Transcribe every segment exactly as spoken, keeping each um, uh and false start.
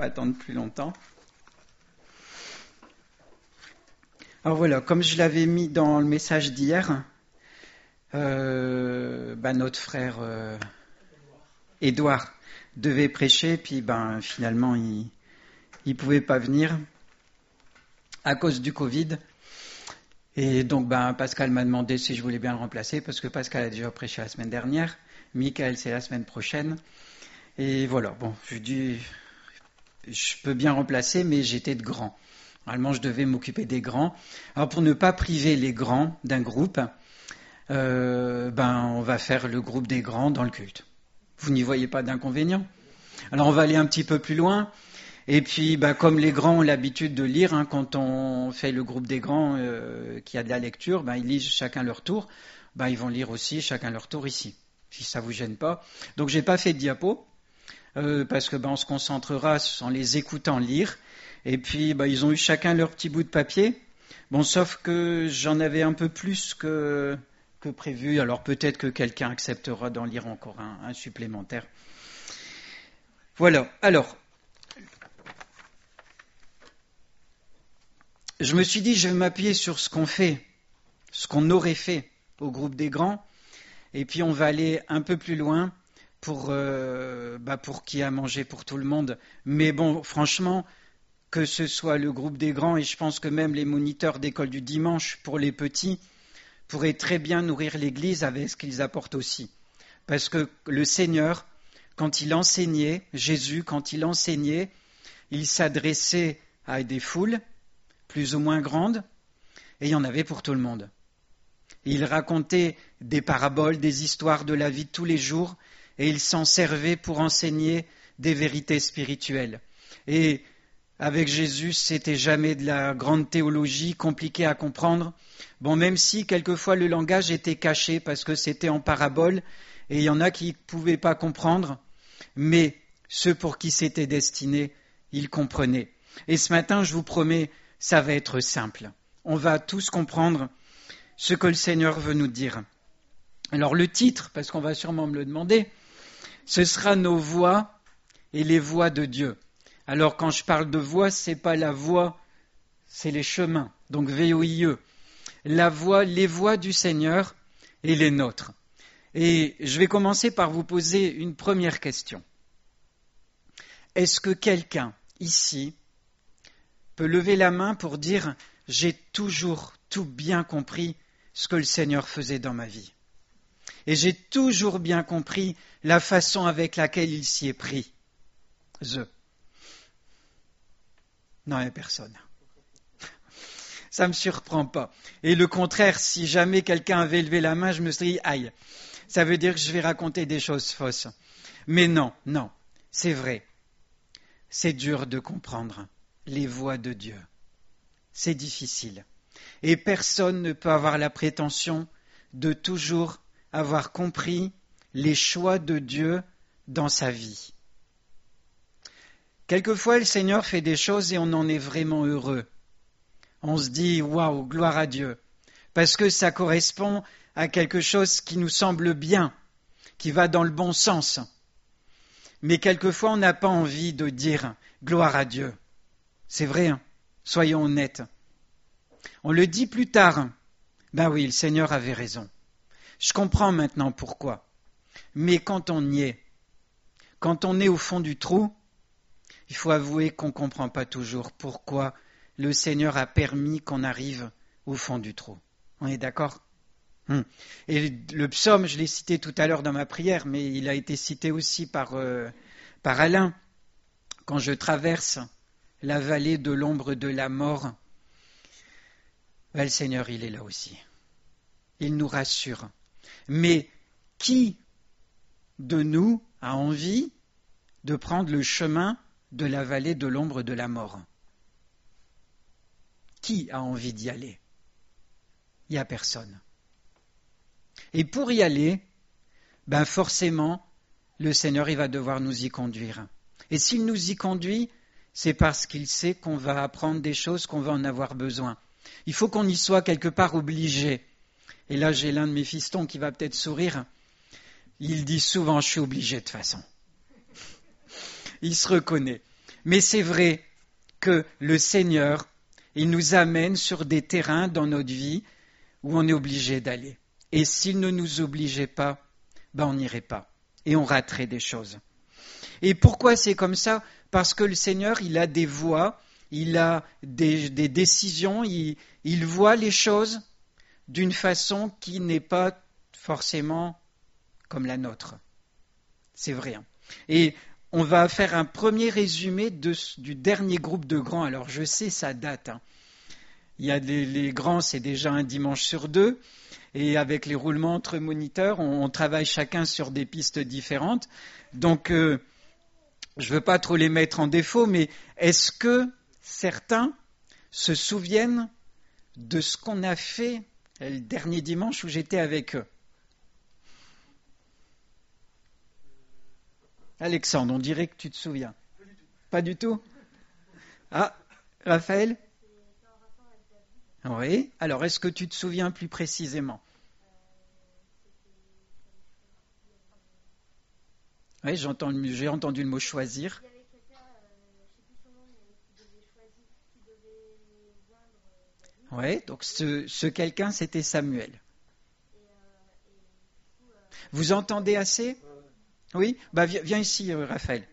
pas attendre plus longtemps. Alors voilà, comme je l'avais mis dans le message d'hier, euh, ben notre frère euh, Édouard devait prêcher, puis ben finalement il il pouvait pas venir à cause du Covid. Et donc ben Pascal m'a demandé si je voulais bien le remplacer, parce que Pascal a déjà prêché la semaine dernière, Michael c'est la semaine prochaine. Et voilà, bon, je dis, je peux bien remplacer, mais j'étais de grand. Normalement, je devais m'occuper des grands. Alors, pour ne pas priver les grands d'un groupe, euh, ben, on va faire le groupe des grands dans le culte. Vous n'y voyez pas d'inconvénient? Alors, on va aller un petit peu plus loin. Et puis, ben, comme les grands ont l'habitude de lire, hein, quand on fait le groupe des grands euh, qui a de la lecture, ben, ils lisent chacun leur tour. Ben, ils vont lire aussi chacun leur tour ici, si ça vous gêne pas. Donc, j'ai pas fait de diapo. Euh, parce que ben, on se concentrera en les écoutant lire. Et puis, ben, ils ont eu chacun leur petit bout de papier. Bon, sauf que j'en avais un peu plus que, que prévu. Alors peut-être que quelqu'un acceptera d'en lire encore un, un supplémentaire. Voilà. Alors, je me suis dit, je vais m'appuyer sur ce qu'on fait, ce qu'on aurait fait au groupe des grands. Et puis, on va aller un peu plus loin pour, euh, bah, pour qu'il y ait à manger pour tout le monde. Mais bon, franchement, que ce soit le groupe des grands, et je pense que même les moniteurs d'école du dimanche pour les petits, pourraient très bien nourrir l'Église avec ce qu'ils apportent aussi. Parce que le Seigneur, quand il enseignait, Jésus, quand il enseignait, il s'adressait à des foules, plus ou moins grandes, et il y en avait pour tout le monde. Il racontait des paraboles, des histoires de la vie de tous les jours, et il s'en servait pour enseigner des vérités spirituelles. Et avec Jésus, c'était jamais de la grande théologie compliquée à comprendre. Bon, même si quelquefois le langage était caché parce que c'était en parabole, et il y en a qui ne pouvaient pas comprendre, mais ceux pour qui c'était destiné, ils comprenaient. Et ce matin, je vous promets, ça va être simple. On va tous comprendre ce que le Seigneur veut nous dire. Alors le titre, parce qu'on va sûrement me le demander, ce sera nos voix et les voix de Dieu. Alors quand je parle de voix, c'est pas la voix, c'est les chemins, donc V O I E. La voix, les voix du Seigneur et les nôtres. Et je vais commencer par vous poser une première question. Est-ce que quelqu'un ici peut lever la main pour dire « J'ai toujours tout bien compris ce que le Seigneur faisait dans ma vie. Et j'ai toujours bien compris la façon avec laquelle il s'y est pris. » Je. Non, il n'y a personne. Ça ne me surprend pas. Et le contraire, si jamais quelqu'un avait levé la main, je me serais dit « Aïe, ça veut dire que je vais raconter des choses fausses. » Mais non, non, c'est vrai. C'est dur de comprendre les voix de Dieu. C'est difficile. Et personne ne peut avoir la prétention de toujours avoir compris les choix de Dieu dans sa vie. Quelquefois, le Seigneur fait des choses et on en est vraiment heureux. On se dit « Waouh, gloire à Dieu !» parce que ça correspond à quelque chose qui nous semble bien, qui va dans le bon sens. Mais quelquefois, on n'a pas envie de dire « Gloire à Dieu !» C'est vrai, hein, soyons honnêtes. On le dit plus tard. Ben oui, le Seigneur avait raison. Je comprends maintenant pourquoi. Mais quand on y est, quand on est au fond du trou, il faut avouer qu'on ne comprend pas toujours pourquoi le Seigneur a permis qu'on arrive au fond du trou. On est d'accord ? hum. Et le psaume, je l'ai cité tout à l'heure dans ma prière, mais il a été cité aussi par, euh, par Alain. Quand je traverse la vallée de l'ombre de la mort, ben, le Seigneur, il est là aussi. Il nous rassure. Mais qui de nous a envie de prendre le chemin de la vallée de l'ombre de la mort? Qui a envie d'y aller? Il n'y a personne. Et pour y aller, ben forcément, le Seigneur, il va devoir nous y conduire. Et s'il nous y conduit, c'est parce qu'il sait qu'on va apprendre des choses, qu'on va en avoir besoin. Il faut qu'on y soit quelque part obligé. Et là, j'ai l'un de mes fistons qui va peut-être sourire. Il dit souvent, je suis obligé de toute façon. Il se reconnaît. Mais c'est vrai que le Seigneur, il nous amène sur des terrains dans notre vie où on est obligé d'aller. Et s'il ne nous obligeait pas, ben on n'irait pas. Et on raterait des choses. Et pourquoi c'est comme ça? Parce que le Seigneur, il a des voies, il a des, des décisions, il, il voit les choses d'une façon qui n'est pas forcément comme la nôtre. C'est vrai. Hein. Et on va faire un premier résumé de, du dernier groupe de grands. Alors je sais, ça date. Hein. Il y a des, les grands, c'est déjà un dimanche sur deux. Et avec les roulements entre moniteurs, on, on travaille chacun sur des pistes différentes. Donc, euh, je ne veux pas trop les mettre en défaut, mais est-ce que certains se souviennent de ce qu'on a fait le dernier dimanche où j'étais avec eux? Alexandre, on dirait que tu te souviens. Pas du tout. Pas du tout Ah, Raphaël? Oui. Alors, est-ce que tu te souviens plus précisément? Oui, j'ai entendu, j'ai entendu le mot choisir. Oui, donc ce, ce quelqu'un, c'était Samuel. Vous entendez assez? Oui? Bah, viens, viens ici, Raphaël.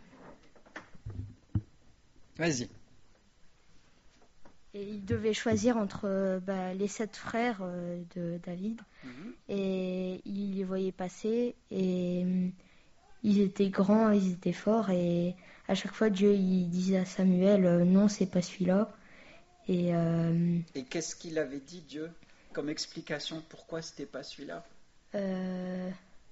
Vas-y. Et il devait choisir entre bah, les sept frères euh, de David. Mm-hmm. Et il les voyait passer et euh, ils étaient grands, ils étaient forts. Et à chaque fois, Dieu il disait à Samuel, euh, non, c'est pas celui-là. Et, euh, et qu'est-ce qu'il avait dit, Dieu, comme explication pourquoi c'était pas celui-là? euh...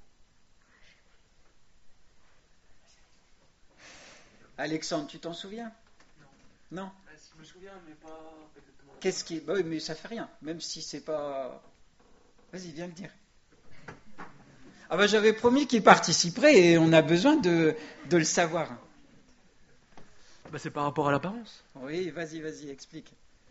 Alexandre, tu t'en souviens? Non. Non. Je me souviens, mais pas exactement. Qu'est-ce qui... Bah oui, mais ça fait rien, même si c'est pas... Vas-y, viens le dire. Ah bah j'avais promis qu'il participerait et on a besoin de, de le savoir. Bah c'est par rapport à l'apparence. Oui, vas-y, vas-y, explique.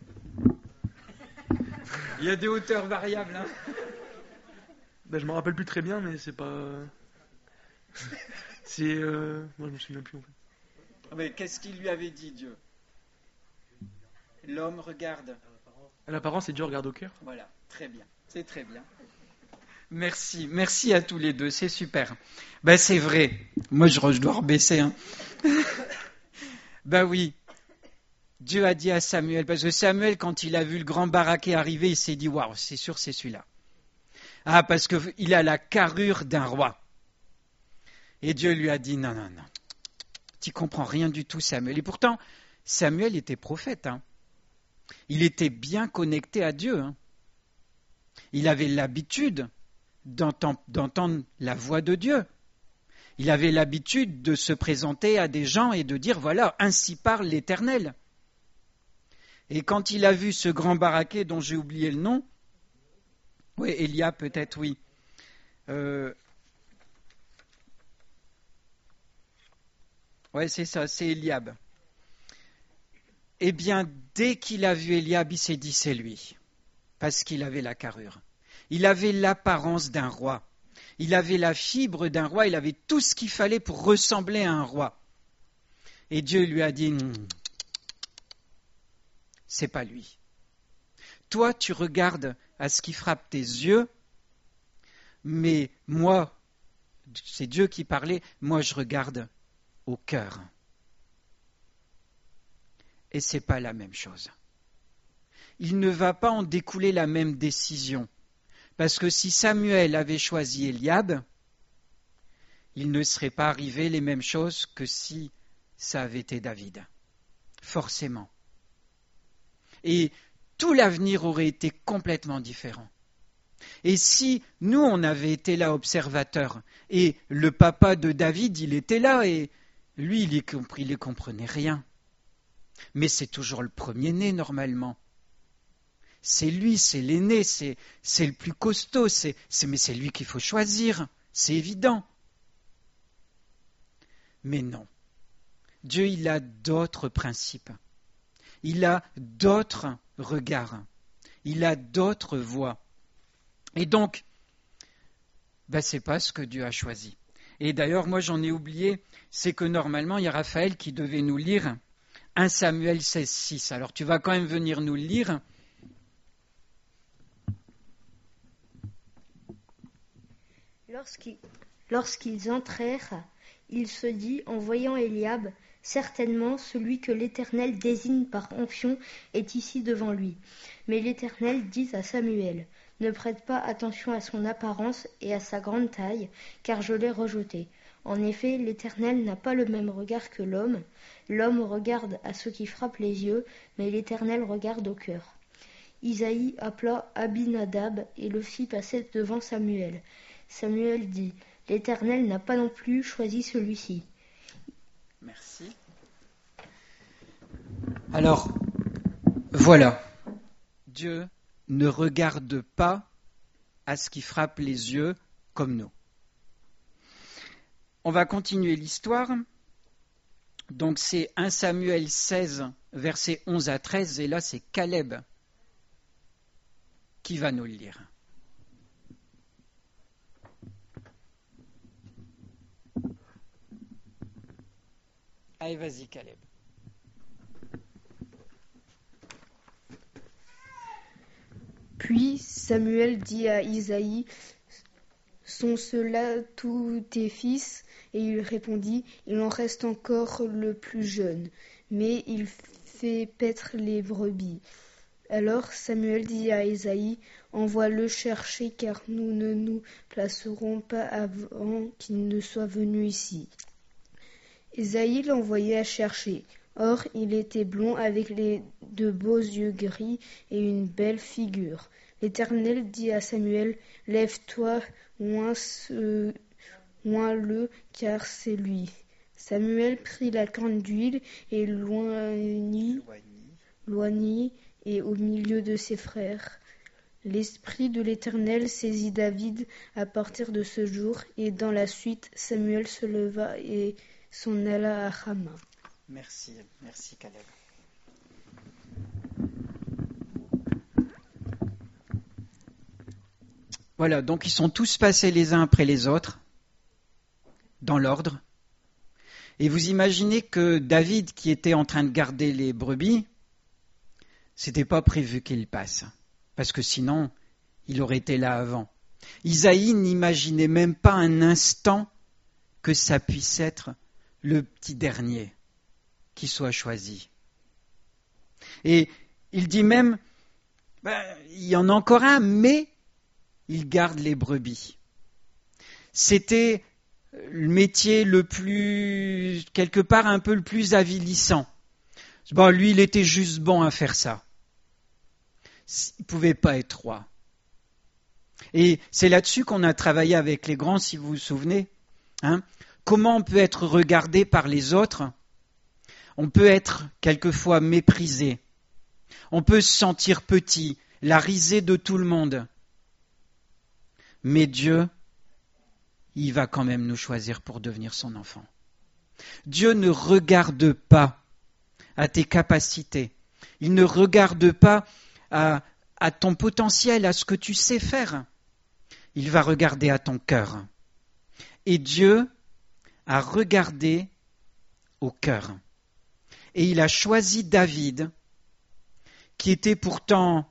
Il y a des hauteurs variables, hein. Bah je me rappelle plus très bien, mais c'est pas... c'est... Euh... Moi je me souviens plus en fait. Mais qu'est-ce qu'il lui avait dit, Dieu? L'homme regarde. À l'apparence, et Dieu regarde au cœur. Voilà, très bien, c'est très bien. Merci, merci à tous les deux, c'est super. Ben c'est vrai, moi je, je dois rebaisser. Hein. Ben oui, Dieu a dit à Samuel, parce que Samuel, quand il a vu le grand baraquet arriver, il s'est dit, waouh, c'est sûr, c'est celui-là. Ah, parce qu'il a la carrure d'un roi. Et Dieu lui a dit, non, non, non, tu comprends rien du tout, Samuel. Et pourtant, Samuel était prophète, hein. Il était bien connecté à Dieu. Hein. Il avait l'habitude d'entendre, d'entendre la voix de Dieu. Il avait l'habitude de se présenter à des gens et de dire, voilà, ainsi parle l'Éternel. Et quand il a vu ce grand baraquet dont j'ai oublié le nom, oui, Eliab peut-être, oui. Euh, oui, c'est ça, c'est Eliab. Eh bien, dès qu'il a vu Eliab, il s'est dit, c'est lui, parce qu'il avait la carrure. Il avait l'apparence d'un roi. Il avait la fibre d'un roi. Il avait tout ce qu'il fallait pour ressembler à un roi. Et Dieu lui a dit, c'est pas lui. Toi, tu regardes à ce qui frappe tes yeux, mais moi, c'est Dieu qui parlait, moi je regarde au cœur. Et ce n'est pas la même chose. Il ne va pas en découler la même décision. Parce que si Samuel avait choisi Eliab, il ne serait pas arrivé les mêmes choses que si ça avait été David. Forcément. Et tout l'avenir aurait été complètement différent. Et si nous, on avait été là observateurs, et le papa de David, il était là, et lui, il ne comprenait rien. Mais c'est toujours le premier-né, normalement. C'est lui, c'est l'aîné, c'est, c'est le plus costaud, c'est, c'est, mais c'est lui qu'il faut choisir, c'est évident. Mais non. Dieu, il a d'autres principes. Il a d'autres regards. Il a d'autres voies. Et donc, ben, ce n'est pas ce que Dieu a choisi. Et d'ailleurs, moi j'en ai oublié, c'est que normalement, il y a Raphaël qui devait nous lire un Samuel seize six. Alors tu vas quand même venir nous le lire. Lorsqu'ils, lorsqu'ils entrèrent, il se dit, en voyant Éliab, certainement celui que l'Éternel désigne par onction est ici devant lui. Mais l'Éternel dit à Samuel, ne prête pas attention à son apparence et à sa grande taille, car je l'ai rejeté. En effet, l'Éternel n'a pas le même regard que l'homme. L'homme regarde à ce qui frappe les yeux, mais l'Éternel regarde au cœur. Isaïe appela Abinadab et le fit passer devant Samuel. Samuel dit, l'Éternel n'a pas non plus choisi celui-ci. Merci. Alors, voilà. Dieu ne regarde pas à ce qui frappe les yeux comme nous. On va continuer l'histoire. Donc c'est un Samuel seize, versets onze à treize, et là c'est Caleb qui va nous le lire. Allez, vas-y, Caleb. Puis Samuel dit à Isaïe, « Sont ceux-là tous tes fils ?» Et il répondit, « Il en reste encore le plus jeune, mais il fait paître les brebis. » Alors Samuel dit à Isaïe, « Envoie-le chercher, car nous ne nous placerons pas avant qu'il ne soit venu ici. » Isaïe l'envoya chercher. Or, il était blond avec les, de beaux yeux gris et une belle figure. L'Éternel dit à Samuel, « Lève-toi, oins-le, car c'est lui. » Samuel prit la corne d'huile et loignit, loignit et au milieu de ses frères. L'esprit de l'Éternel saisit David à partir de ce jour, et dans la suite, Samuel se leva et s'en alla à Rama. Merci, merci Caleb. Voilà, donc ils sont tous passés les uns après les autres, dans l'ordre. Et vous imaginez que David, qui était en train de garder les brebis, c'était pas prévu qu'il passe, parce que sinon, il aurait été là avant. Isaïe n'imaginait même pas un instant que ça puisse être le petit dernier qui soit choisi. Et il dit même, ben, il y en a encore un, mais il garde les brebis. C'était le métier le plus, quelque part un peu le plus avilissant. Bon, lui, il était juste bon à faire ça. Il ne pouvait pas être roi. Et c'est là-dessus qu'on a travaillé avec les grands, si vous vous souvenez. Hein ? Comment on peut être regardé par les autres ? On peut être quelquefois méprisé. On peut se sentir petit, la risée de tout le monde. Mais Dieu, il va quand même nous choisir pour devenir son enfant. Dieu ne regarde pas à tes capacités. Il ne regarde pas à, à ton potentiel, à ce que tu sais faire. Il va regarder à ton cœur. Et Dieu a regardé au cœur. Et il a choisi David, qui était pourtant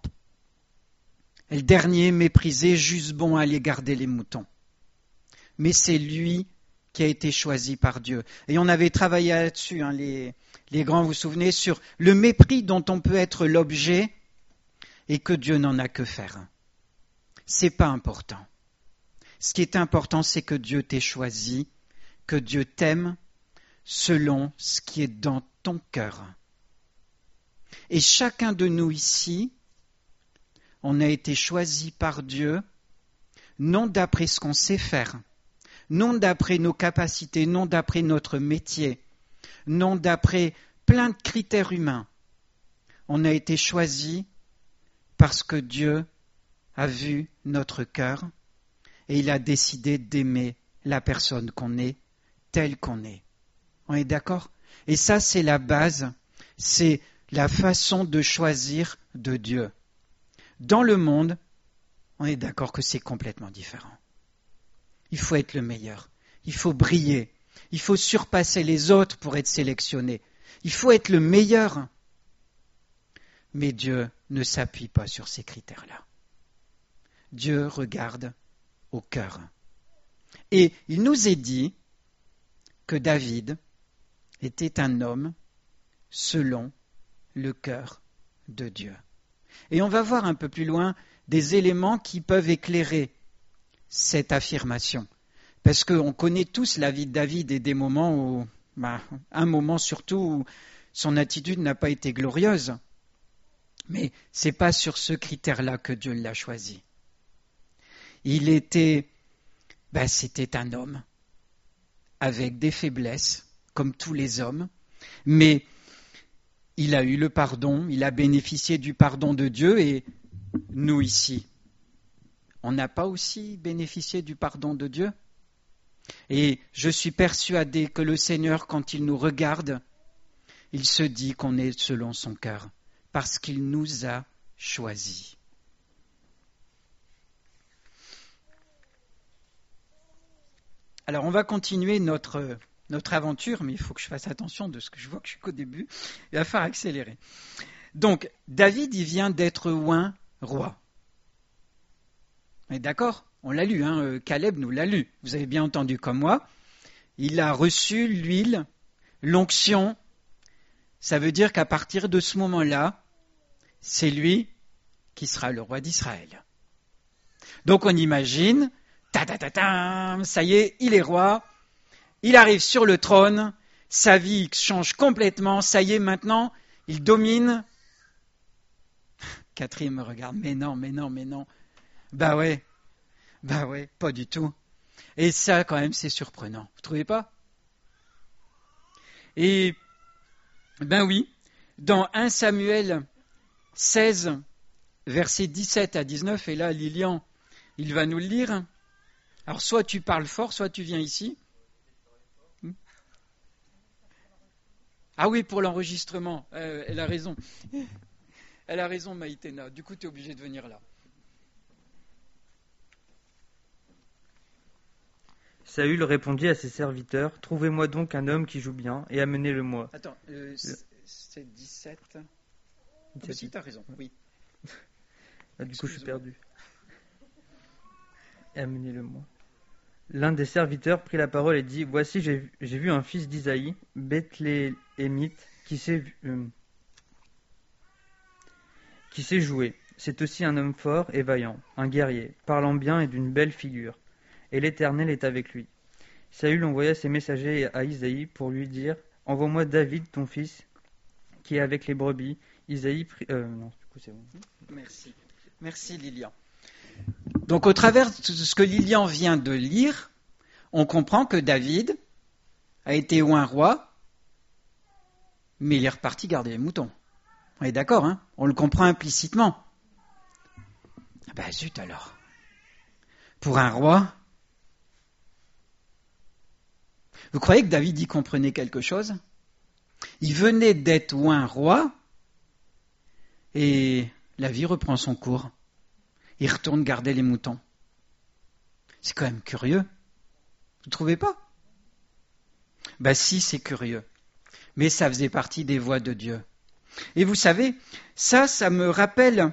le dernier méprisé, juste bon à aller garder les moutons. Mais c'est lui qui a été choisi par Dieu. Et on avait travaillé là-dessus, hein, les, les grands, vous vous souvenez, sur le mépris dont on peut être l'objet et que Dieu n'en a que faire. C'est pas important. Ce qui est important, c'est que Dieu t'ait choisi, que Dieu t'aime selon ce qui est dans ton cœur. Et chacun de nous ici, on a été choisi par Dieu, non d'après ce qu'on sait faire, non d'après nos capacités, non d'après notre métier, non d'après plein de critères humains. On a été choisi parce que Dieu a vu notre cœur et il a décidé d'aimer la personne qu'on est, telle qu'on est. On est d'accord ? Et ça, c'est la base, c'est la façon de choisir de Dieu. Dans le monde, on est d'accord que c'est complètement différent. Il faut être le meilleur. il faut briller, il faut surpasser les autres pour être sélectionné, il faut être le meilleur. Mais Dieu ne s'appuie pas sur ces critères-là. Dieu regarde au cœur. Et il nous est dit que David était un homme selon le cœur de Dieu. Et on va voir un peu plus loin des éléments qui peuvent éclairer cette affirmation. Parce qu'on connaît tous la vie de David et des moments où, bah, un moment surtout où son attitude n'a pas été glorieuse. Mais ce n'est pas sur ce critère-là que Dieu l'a choisi. Il était, ben c'était un homme avec des faiblesses, comme tous les hommes, mais il a eu le pardon, il a bénéficié du pardon de Dieu, et nous ici, on n'a pas aussi bénéficié du pardon de Dieu? Et je suis persuadé que le Seigneur, quand il nous regarde, il se dit qu'on est selon son cœur, parce qu'il nous a choisis. Alors, on va continuer notre, notre aventure, mais il faut que je fasse attention de ce que je vois que je suis qu'au début. Il va falloir accélérer. Donc, David, il vient d'être oint roi. On est d'accord? On l'a lu, hein, Caleb nous l'a lu. Vous avez bien entendu comme moi. Il a reçu l'huile, l'onction. Ça veut dire qu'à partir de ce moment-là, c'est lui qui sera le roi d'Israël. Donc on imagine, ta ta ta ta, ça y est, il est roi, il arrive sur le trône, sa vie change complètement, ça y est, maintenant, il domine. Catherine me regarde, mais non, mais non, mais non. Bah ouais, bah ouais, pas du tout. Et ça, quand même, c'est surprenant. Vous trouvez pas? Et, ben oui, dans un Samuel seize, versets dix-sept à dix-neuf, et là, Lilian, il va nous le lire. Alors, soit tu parles fort, soit tu viens ici. Ah oui, pour l'enregistrement, euh, elle a raison. Elle a raison, Maïtena. Du coup, tu es obligé de venir là. Saül répondit à ses serviteurs, « Trouvez-moi donc un homme qui joue bien, et amenez-le-moi. » Attends, euh, c'est dix-sept. dix-sept. Si, tu as raison, oui. Ah, du coup, je suis perdu. Et amenez-le-moi. L'un des serviteurs prit la parole et dit, « Voici, j'ai, j'ai vu un fils d'Isaïe, Bethléemite, qui sait, euh, qui sait jouer. C'est aussi un homme fort et vaillant, un guerrier, parlant bien et d'une belle figure. Et l'Éternel est avec lui. » Saül envoya ses messagers à Isaïe pour lui dire, « Envoie-moi David, ton fils, qui est avec les brebis. » Isaïe prit... Euh, non, du coup, c'est bon. Merci. Merci, Lilian. Donc, au travers de ce que Lilian vient de lire, on comprend que David a été oint roi, mais il est reparti garder les moutons. On est d'accord, hein? On le comprend implicitement. Ah ben, zut alors. Pour un roi... Vous croyez que David y comprenait quelque chose? Il venait d'être oint roi et la vie reprend son cours. Il retourne garder les moutons. C'est quand même curieux. Vous ne trouvez pas? Ben si, c'est curieux. Mais ça faisait partie des voies de Dieu. Et vous savez, ça, ça me rappelle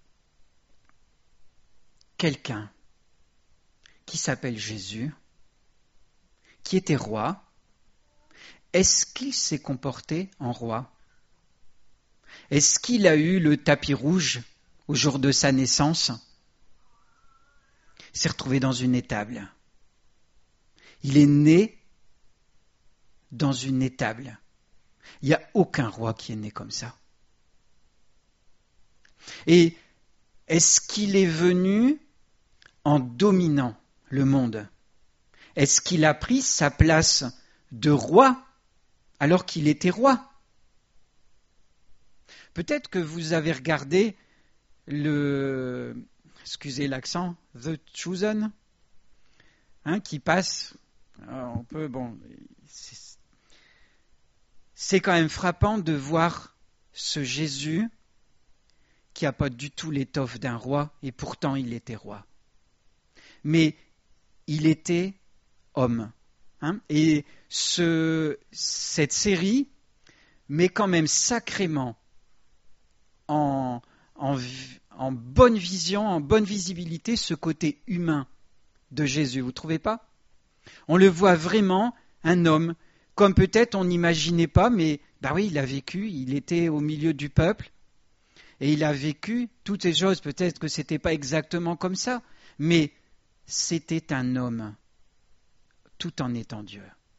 quelqu'un qui s'appelle Jésus, qui était roi. Est-ce qu'il s'est comporté en roi? Est-ce qu'il a eu le tapis rouge au jour de sa naissance? Il s'est retrouvé dans une étable. Il est né dans une étable. Il n'y a aucun roi qui est né comme ça. Et est-ce qu'il est venu en dominant le monde? Est-ce qu'il a pris sa place de roi alors qu'il était roi? Peut-être que vous avez regardé le, excusez l'accent, The Chosen, hein, qui passe, on peut, bon, c'est, c'est quand même frappant de voir ce Jésus qui n'a pas du tout l'étoffe d'un roi, et pourtant il était roi. Mais il était homme, Hein, et ce, cette série met quand même sacrément en, en, en bonne vision, en bonne visibilité ce côté humain de Jésus. Vous ne trouvez pas ? On le voit vraiment, un homme, comme peut-être on n'imaginait pas, mais bah oui, il a vécu, il était au milieu du peuple, et il a vécu toutes ces choses. Peut-être que ce n'était pas exactement comme ça, mais c'était un homme, tout en étant Dieu.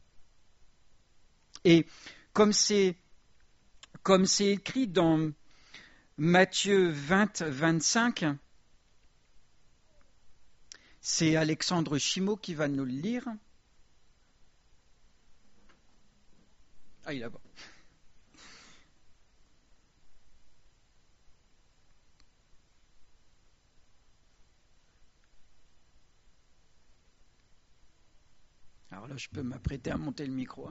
Et comme c'est, comme c'est écrit dans Matthieu vingt, vingt-cinq, c'est Alexandre Chimot qui va nous le lire. Ah, il est là-bas. Alors là, je peux m'apprêter à monter le micro.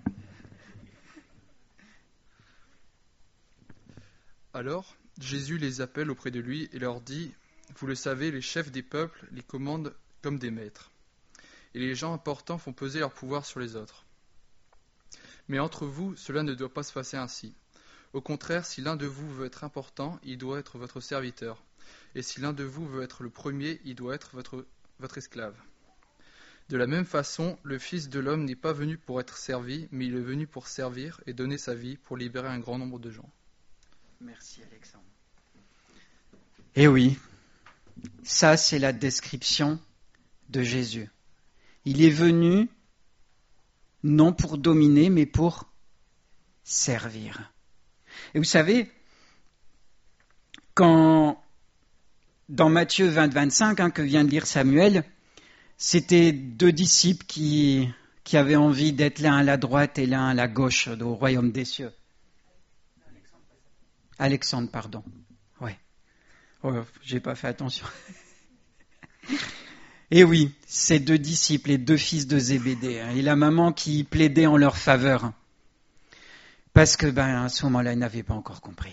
Alors, Jésus les appelle auprès de lui et leur dit : « Vous le savez, les chefs des peuples les commandent comme des maîtres, et les gens importants font peser leur pouvoir sur les autres. Mais entre vous, cela ne doit pas se passer ainsi. Au contraire, si l'un de vous veut être important, il doit être votre serviteur, et si l'un de vous veut être le premier, il doit être votre, votre esclave. De la même façon, le Fils de l'homme n'est pas venu pour être servi, mais il est venu pour servir et donner sa vie pour libérer un grand nombre de gens. » Merci Alexandre. Eh oui, ça c'est la description de Jésus. Il est venu non pour dominer, mais pour servir. Et vous savez, quand dans Matthieu vingt, vingt-cinq, hein, que vient de lire Samuel, c'était deux disciples qui, qui avaient envie d'être l'un à la droite et l'un à la gauche au royaume des cieux. Alexandre, pardon. Ouais. Oh, j'ai pas fait attention. Et oui, ces deux disciples, les deux fils de Zébédée, hein, et la maman qui plaidait en leur faveur. Parce que, ben, à ce moment-là, ils n'avaient pas encore compris.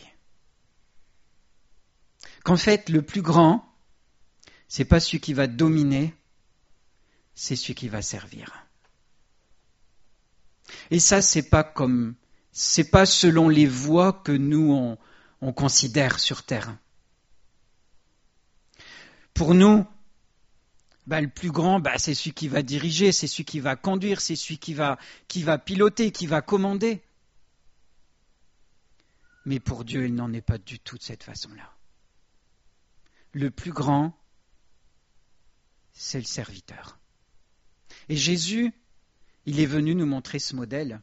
Qu'en fait, le plus grand, c'est pas celui qui va dominer, c'est celui qui va servir. Et ça, c'est pas comme, c'est pas selon les voies que nous, on, on considère sur terre. Pour nous, bah, le plus grand, bah, c'est celui qui va diriger, c'est celui qui va conduire, c'est celui qui va, qui va piloter, qui va commander. Mais pour Dieu, il n'en est pas du tout de cette façon-là. Le plus grand, c'est le serviteur. Et Jésus, il est venu nous montrer ce modèle.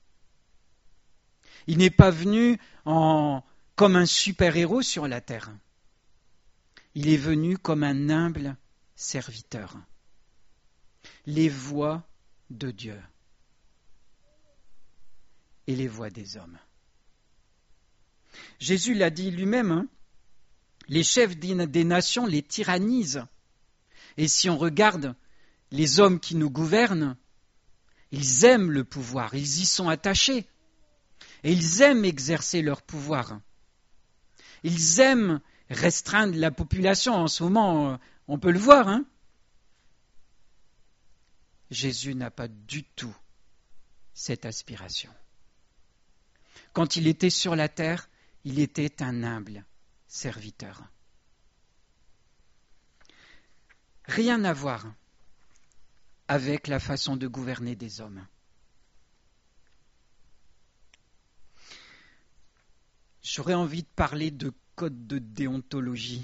Il n'est pas venu en, comme un super-héros sur la terre. Il est venu comme un humble serviteur. Les voies de Dieu et les voies des hommes. Jésus l'a dit lui-même, hein, les chefs des nations les tyrannisent. Et si on regarde les hommes qui nous gouvernent, ils aiment le pouvoir, ils y sont attachés. Et ils aiment exercer leur pouvoir. Ils aiment restreindre la population. En ce moment, on peut le voir. Hein. Jésus n'a pas du tout cette aspiration. Quand il était sur la terre, il était un humble serviteur. Rien à voir avec la façon de gouverner des hommes. J'aurais envie de parler de code de déontologie.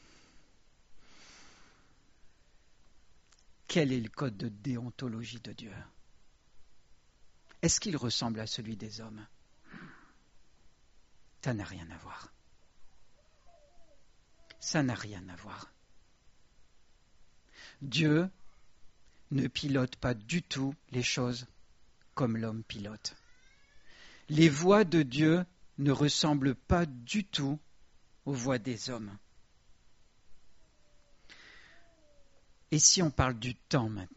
Quel est le code de déontologie de Dieu ? Est-ce qu'il ressemble à celui des hommes ? Ça n'a rien à voir. Ça n'a rien à voir. Dieu ne pilote pas du tout les choses comme l'homme pilote. Les voies de Dieu ne ressemblent pas du tout aux voies des hommes. Et si on parle du temps maintenant ?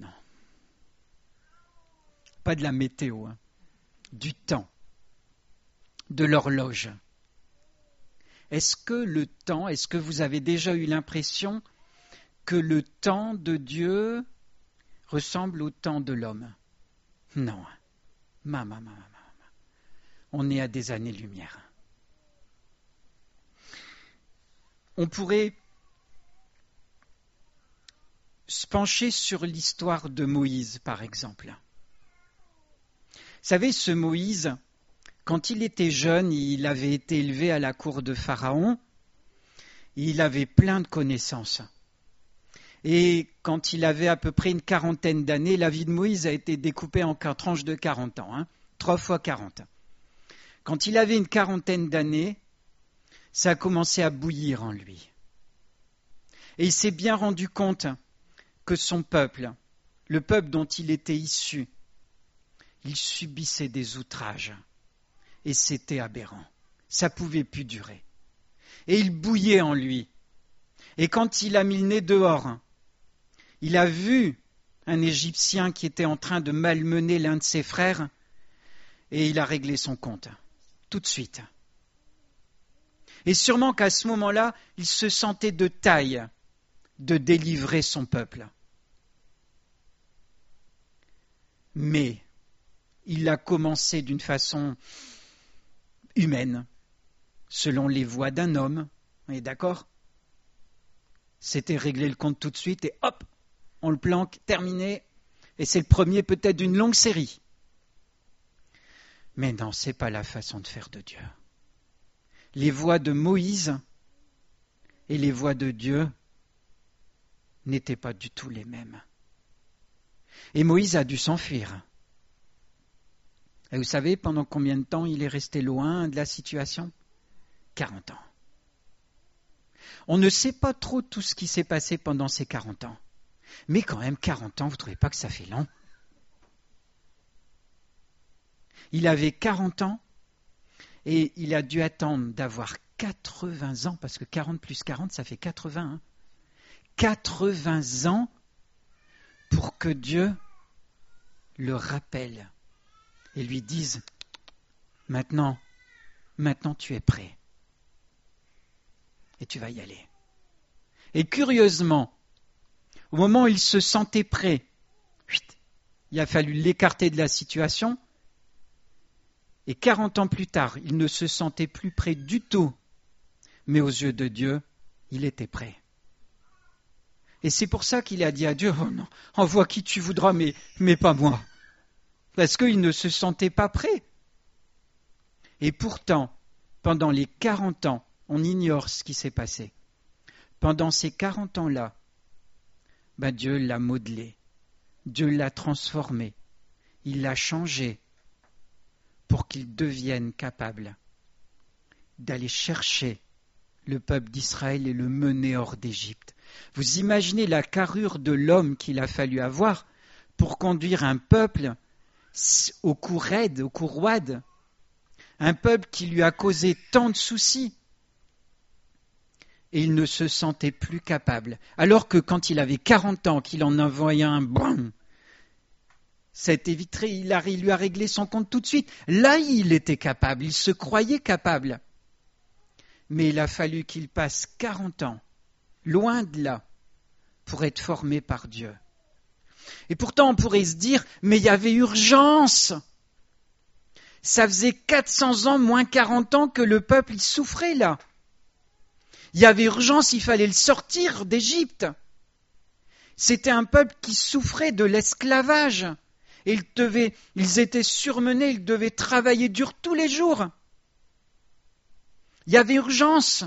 Pas de la météo, hein, du temps, de l'horloge. Est-ce que le temps, est-ce que vous avez déjà eu l'impression que le temps de Dieu ressemble au temps de l'homme ? Non. Maman, maman, maman. On est à des années-lumière. On pourrait se pencher sur l'histoire de Moïse, par exemple. Vous savez, ce Moïse, quand il était jeune, il avait été élevé à la cour de Pharaon. Il avait plein de connaissances. Et quand il avait à peu près une quarantaine d'années, la vie de Moïse a été découpée en tranches de quarante ans, hein, trois fois quarante. Quand il avait une quarantaine d'années, ça a commencé à bouillir en lui. Et il s'est bien rendu compte que son peuple, le peuple dont il était issu, il subissait des outrages. Et c'était aberrant. Ça ne pouvait plus durer. Et il bouillait en lui. Et quand il a mis le nez dehors, il a vu un Égyptien qui était en train de malmener l'un de ses frères, et il a réglé son compte, tout de suite. Et sûrement qu'à ce moment-là, il se sentait de taille de délivrer son peuple. Mais il a commencé d'une façon humaine, selon les voies d'un homme, on est d'accord ? C'était régler le compte tout de suite et hop, on le planque, terminé, et c'est le premier peut-être d'une longue série. Mais non, ce n'est pas la façon de faire de Dieu. Les voies de Moïse et les voies de Dieu n'étaient pas du tout les mêmes. Et Moïse a dû s'enfuir. Et vous savez pendant combien de temps il est resté loin de la situation ? quarante ans. On ne sait pas trop tout ce qui s'est passé pendant ces quarante ans. Mais quand même, quarante ans, vous ne trouvez pas que ça fait long ? Il avait quarante ans et il a dû attendre d'avoir quatre-vingts ans, parce que quarante plus quarante, ça fait quatre-vingts. Hein. quatre-vingts ans pour que Dieu le rappelle et lui dise « Maintenant, maintenant tu es prêt. Et tu vas y aller. » Et curieusement, au moment où il se sentait prêt, il a fallu l'écarter de la situation. Et quarante ans plus tard, il ne se sentait plus prêt du tout. Mais aux yeux de Dieu, il était prêt. Et c'est pour ça qu'il a dit à Dieu, « Oh non, envoie qui tu voudras, mais, mais pas moi. » Parce qu'il ne se sentait pas prêt. Et pourtant, pendant les quarante ans, on ignore ce qui s'est passé. Pendant ces quarante ans-là, ben Dieu l'a modelé, Dieu l'a transformé, il l'a changé pour qu'il devienne capable d'aller chercher le peuple d'Israël et le mener hors d'Égypte. Vous imaginez la carrure de l'homme qu'il a fallu avoir pour conduire un peuple au cou raide, au cou roide, un peuple qui lui a causé tant de soucis. Et il ne se sentait plus capable. Alors que quand il avait quarante ans, qu'il en envoyait un bon, cet évité, il, a, il lui a réglé son compte tout de suite. Là, il était capable, il se croyait capable. Mais il a fallu qu'il passe quarante ans, loin de là, pour être formé par Dieu. Et pourtant, on pourrait se dire, mais il y avait urgence. Ça faisait quatre cents ans, moins quarante ans, que le peuple il souffrait là. Il y avait urgence, il fallait le sortir d'Égypte. C'était un peuple qui souffrait de l'esclavage. Et ils, devaient, ils étaient surmenés, ils devaient travailler dur tous les jours. Il y avait urgence.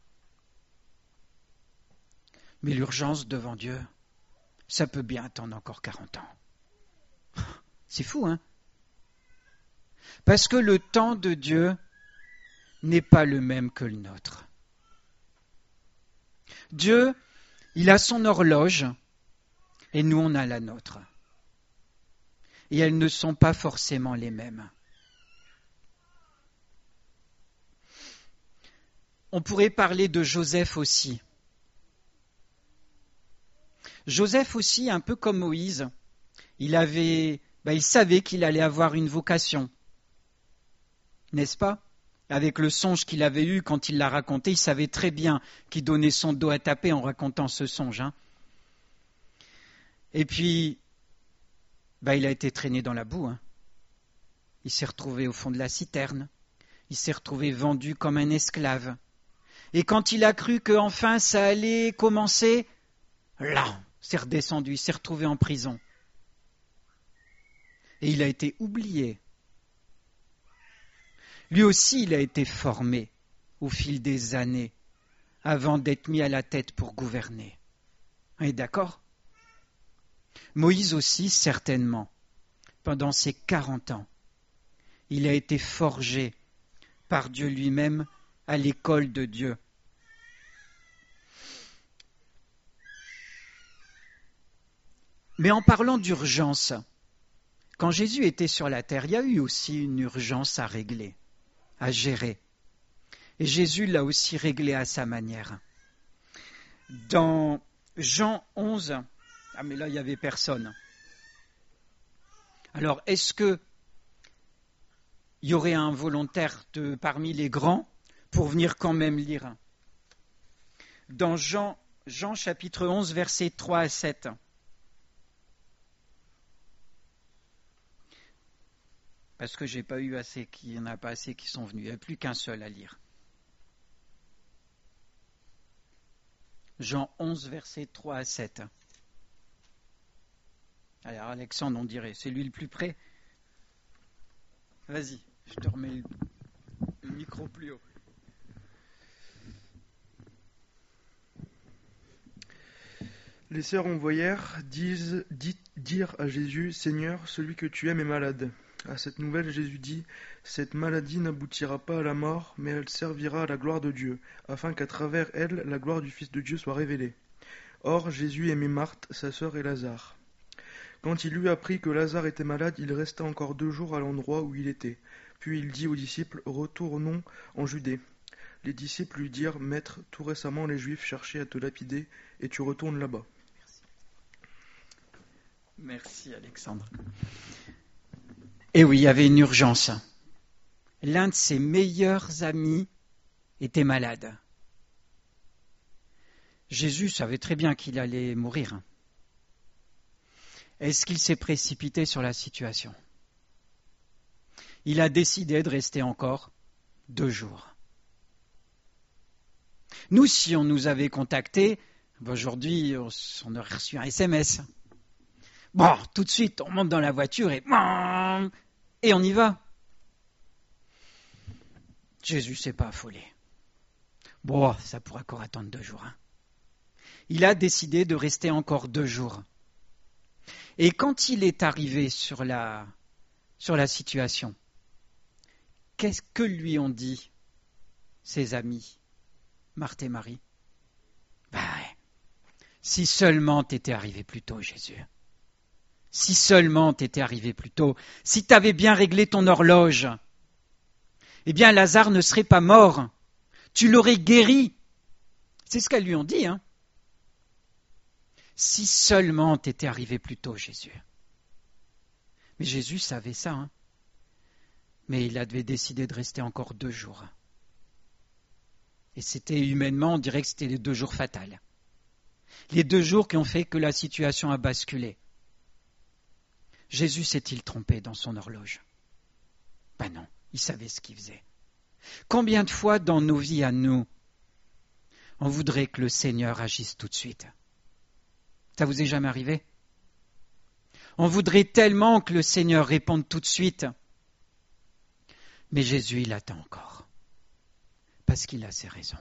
Mais l'urgence devant Dieu, ça peut bien attendre encore quarante ans. C'est fou, hein ? Parce que le temps de Dieu n'est pas le même que le nôtre. Dieu, il a son horloge et nous, on a la nôtre. Et elles ne sont pas forcément les mêmes. On pourrait parler de Joseph aussi. Joseph aussi, un peu comme Moïse, il avait, ben, il savait qu'il allait avoir une vocation. N'est-ce pas ? Avec le songe qu'il avait eu quand il l'a raconté, il savait très bien qu'il donnait son dos à taper en racontant ce songe. Hein. Et puis, bah, il a été traîné dans la boue. Hein. Il s'est retrouvé au fond de la citerne. Il s'est retrouvé vendu comme un esclave. Et quand il a cru qu'enfin ça allait commencer, là, c'est redescendu, il s'est retrouvé en prison. Et il a été oublié. Lui aussi, il a été formé au fil des années avant d'être mis à la tête pour gouverner. On est d'accord ? Moïse aussi, certainement, pendant ces quarante ans, il a été forgé par Dieu lui-même à l'école de Dieu. Mais en parlant d'urgence, quand Jésus était sur la terre, il y a eu aussi une urgence à régler, à gérer. Et Jésus l'a aussi réglé à sa manière. Dans Jean onze, ah mais là il n'y avait personne. Alors est-ce que il y aurait un volontaire de, parmi les grands pour venir quand même lire? Dans Jean, Jean chapitre onze, versets trois à sept. Parce que j'ai pas eu assez, qu'il n'y en a pas assez qui sont venus. Il n'y a plus qu'un seul à lire. Jean onze, versets trois à sept. Alors Alexandre, on dirait, c'est lui le plus près. Vas-y, je te remets le, le micro plus haut. Les sœurs envoyèrent disent, dit, dire à Jésus, « Seigneur, celui que tu aimes est malade. » À cette nouvelle, Jésus dit, « Cette maladie n'aboutira pas à la mort, mais elle servira à la gloire de Dieu, afin qu'à travers elle, la gloire du Fils de Dieu soit révélée. » Or, Jésus aimait Marthe, sa sœur et Lazare. Quand il eut appris que Lazare était malade, il resta encore deux jours à l'endroit où il était. Puis il dit aux disciples, « Retournons en Judée. » Les disciples lui dirent, « Maître, tout récemment les Juifs cherchaient à te lapider, et tu retournes là-bas. » Merci Alexandre. Et oui, il y avait une urgence. L'un de ses meilleurs amis était malade. Jésus savait très bien qu'il allait mourir. Est-ce qu'il s'est précipité sur la situation? Il a décidé de rester encore deux jours. Nous, si on nous avait contactés, aujourd'hui, on aurait reçu un S M S. Bon, tout de suite, on monte dans la voiture et, et on y va. Jésus ne s'est pas affolé. Bon, ça pourra encore attendre deux jours. Hein. Il a décidé de rester encore deux jours. Et quand il est arrivé sur la, sur la situation, qu'est-ce que lui ont dit ses amis, Marthe et Marie? Ben, si seulement t'étais arrivé plus tôt, Jésus. Si seulement t'étais arrivé plus tôt, si t'avais bien réglé ton horloge, eh bien Lazare ne serait pas mort. Tu l'aurais guéri. C'est ce qu'elles lui ont dit, hein. Si seulement t'étais arrivé plus tôt, Jésus. Mais Jésus savait ça, hein. Mais il avait décidé de rester encore deux jours. Et c'était humainement, on dirait que c'était les deux jours fatals. Les deux jours qui ont fait que la situation a basculé. Jésus s'est-il trompé dans son horloge? Ben non, il savait ce qu'il faisait. Combien de fois dans nos vies à nous, on voudrait que le Seigneur agisse tout de suite? Ça vous est jamais arrivé? On voudrait tellement que le Seigneur réponde tout de suite. Mais Jésus, il attend encore. Parce qu'il a ses raisons.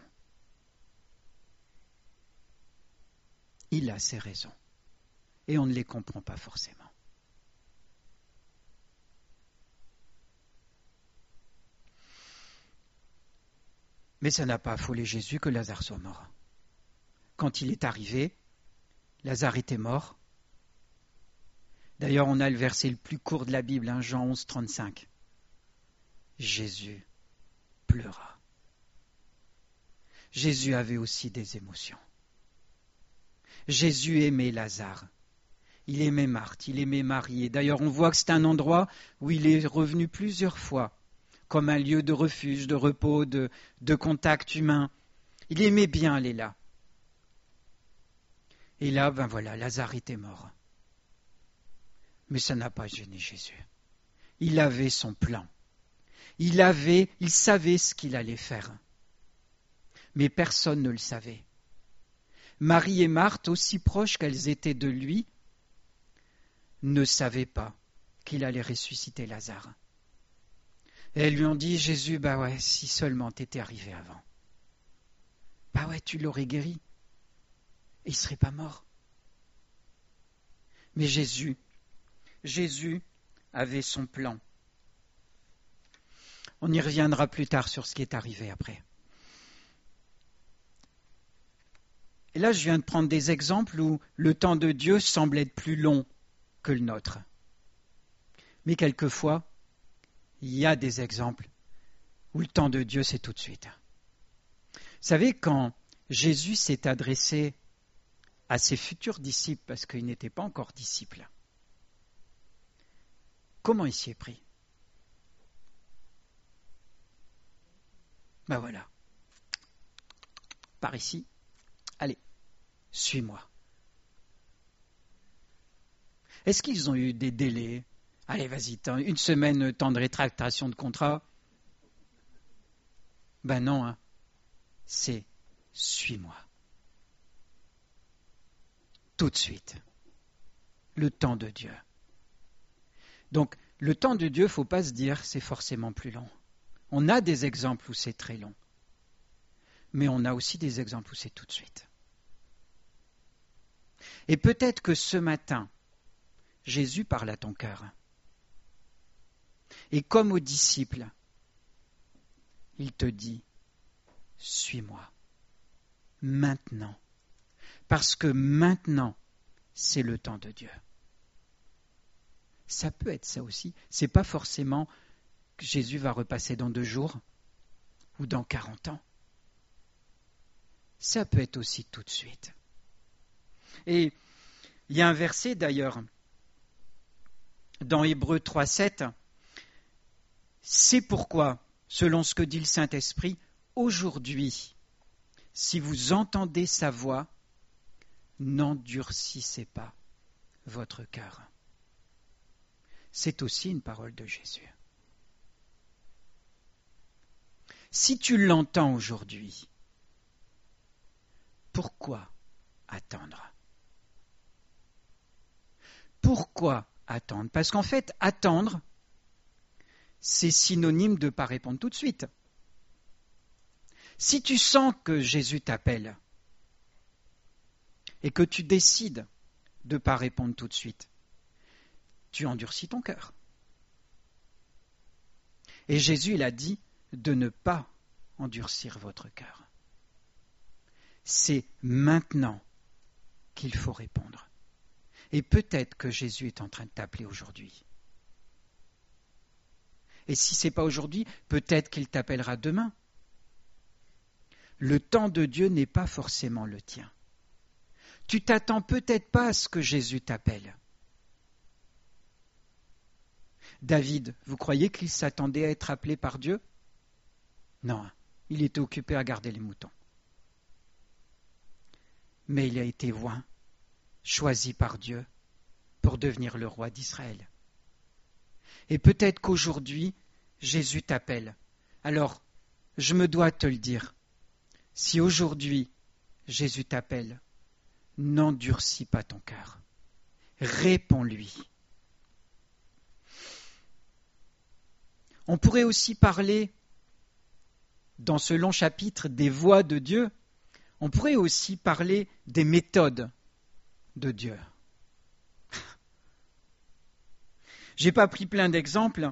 Il a ses raisons. Et on ne les comprend pas forcément. Mais ça n'a pas affolé Jésus que Lazare soit mort. Quand il est arrivé, Lazare était mort. D'ailleurs, on a le verset le plus court de la Bible, hein, Jean onze, trente-cinq. Jésus pleura. Jésus avait aussi des émotions. Jésus aimait Lazare. Il aimait Marthe, il aimait Marie. Et d'ailleurs, on voit que c'est un endroit où il est revenu plusieurs fois, comme un lieu de refuge, de repos, de, de contact humain. Il aimait bien aller là. Et là, ben voilà, Lazare était mort. Mais ça n'a pas gêné Jésus. Il avait son plan. Il avait, il savait ce qu'il allait faire. Mais personne ne le savait. Marie et Marthe, aussi proches qu'elles étaient de lui, ne savaient pas qu'il allait ressusciter Lazare. Et elles lui ont dit, Jésus, bah ouais, si seulement t'étais arrivé avant. Bah ouais, tu l'aurais guéri. Et il ne serait pas mort. Mais Jésus, Jésus avait son plan. On y reviendra plus tard sur ce qui est arrivé après. Et là, je viens de prendre des exemples où le temps de Dieu semble être plus long que le nôtre. Mais quelquefois, il y a des exemples où le temps de Dieu, c'est tout de suite. Vous savez, quand Jésus s'est adressé à ses futurs disciples, parce qu'il n'était pas encore disciple, comment il s'y est pris? Ben voilà. Par ici. Allez, suis-moi. Est-ce qu'ils ont eu des délais? Allez, vas-y, une semaine, temps de rétractation de contrat. Ben non, hein. C'est suis-moi. Tout de suite. Le temps de Dieu. Donc, le temps de Dieu, il ne faut pas se dire c'est forcément plus long. On a des exemples où c'est très long. Mais on a aussi des exemples où c'est tout de suite. Et peut-être que ce matin, Jésus parle à ton cœur. Et comme aux disciples, il te dit, suis-moi, maintenant. Parce que maintenant, c'est le temps de Dieu. Ça peut être ça aussi. Ce n'est pas forcément que Jésus va repasser dans deux jours ou dans quarante ans. Ça peut être aussi tout de suite. Et il y a un verset d'ailleurs, dans Hébreux trois sept, c'est pourquoi, selon ce que dit le Saint-Esprit, aujourd'hui, si vous entendez sa voix, n'endurcissez pas votre cœur. C'est aussi une parole de Jésus. Si tu l'entends aujourd'hui, pourquoi attendre? Pourquoi attendre? Parce qu'en fait, attendre, c'est synonyme de ne pas répondre tout de suite. Si tu sens que Jésus t'appelle et que tu décides de ne pas répondre tout de suite, tu endurcis ton cœur. Et Jésus, il a dit de ne pas endurcir votre cœur. C'est maintenant qu'il faut répondre. Et peut-être que Jésus est en train de t'appeler aujourd'hui. Et si ce n'est pas aujourd'hui, peut-être qu'il t'appellera demain. Le temps de Dieu n'est pas forcément le tien. Tu t'attends peut-être pas à ce que Jésus t'appelle. David, vous croyez qu'il s'attendait à être appelé par Dieu? Non, il était occupé à garder les moutons. Mais il a été oint, choisi par Dieu pour devenir le roi d'Israël. Et peut-être qu'aujourd'hui, Jésus t'appelle. Alors, je me dois te le dire. Si aujourd'hui, Jésus t'appelle, n'endurcis pas ton cœur. Réponds-lui. On pourrait aussi parler, dans ce long chapitre, des voies de Dieu. On pourrait aussi parler des méthodes de Dieu. Je n'ai pas pris plein d'exemples.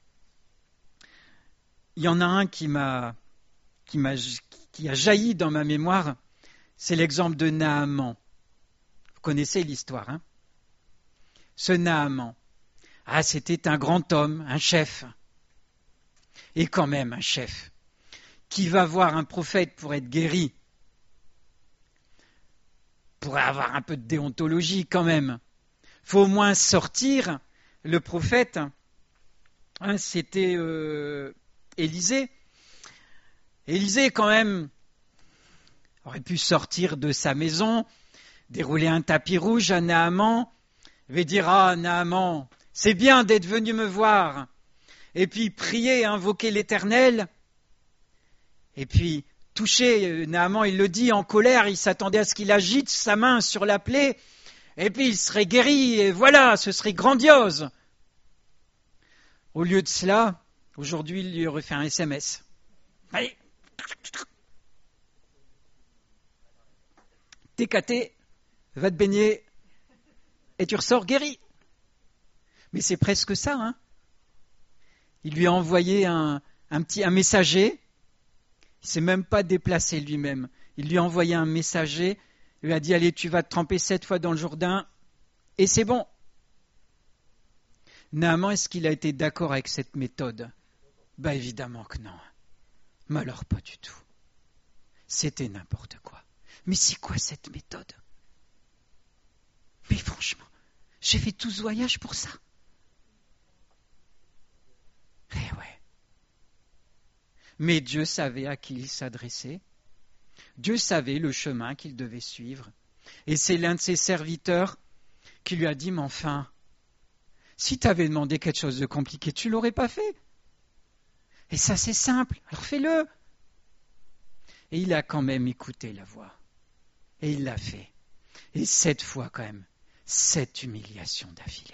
Il y en a un qui m'a, qui m'a, qui a jailli dans ma mémoire, c'est l'exemple de Naaman. Vous connaissez l'histoire, hein? Ce Naaman, ah, c'était un grand homme, un chef. Et quand même un chef, qui va voir un prophète pour être guéri, pour avoir un peu de déontologie quand même. Il faut au moins sortir. Le prophète, hein, c'était euh, Élisée. Élisée quand même aurait pu sortir de sa maison, dérouler un tapis rouge à Naaman, va dire, ah, Naaman, c'est bien d'être venu me voir. Et puis prier, invoquer l'Éternel. Et puis toucher, Naaman, il le dit en colère, il s'attendait à ce qu'il agite sa main sur la plaie. Et puis il serait guéri, et voilà, ce serait grandiose. Au lieu de cela, aujourd'hui, il lui aurait fait un S M S. Allez, t'es caté, va te baigner, et tu ressors guéri. Mais c'est presque ça, hein. Il lui a envoyé un, un petit un messager. Il ne s'est même pas déplacé lui-même. Il lui a envoyé un messager. Il lui a dit, allez, tu vas te tremper sept fois dans le Jourdain, et c'est bon. Naaman, est-ce qu'il a été d'accord avec cette méthode? Ben évidemment que non. Mais alors pas du tout. C'était n'importe quoi. Mais c'est quoi cette méthode? Mais franchement, j'ai fait tout ce voyage pour ça. Eh ouais. Mais Dieu savait à qui il s'adressait. Dieu savait le chemin qu'il devait suivre. Et c'est l'un de ses serviteurs qui lui a dit, mais enfin, si tu avais demandé quelque chose de compliqué, tu ne l'aurais pas fait. Et ça, c'est simple, alors fais-le. Et il a quand même écouté la voix. Et il l'a fait. Et cette fois quand même, cette humiliation d'affilée.